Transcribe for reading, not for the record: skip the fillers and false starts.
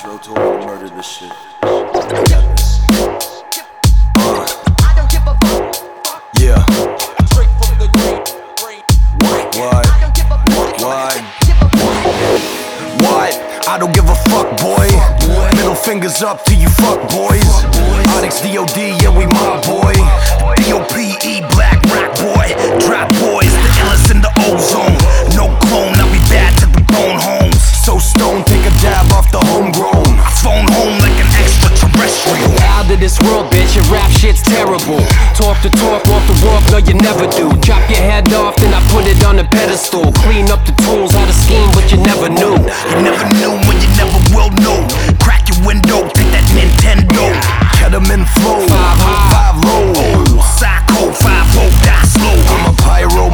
Pro Tour murdered this shit. I got this. Yeah. What? I don't give a fuck, boy. Middle fingers up to you fuck boys. Onyx D.O.D, yeah, we my boy. D.O.P.E, black rock boy. Trap boys, the illest in the ozone. No clone, now we bad to the bone homes. So stone, take a dab off the homegrown. I phone home like an extraterrestrial. Out of this world, bitch, your rap shit's terrible. Talk the talk, walk the walk, no you never do. Chop your head off, then I put it on a pedestal. Clean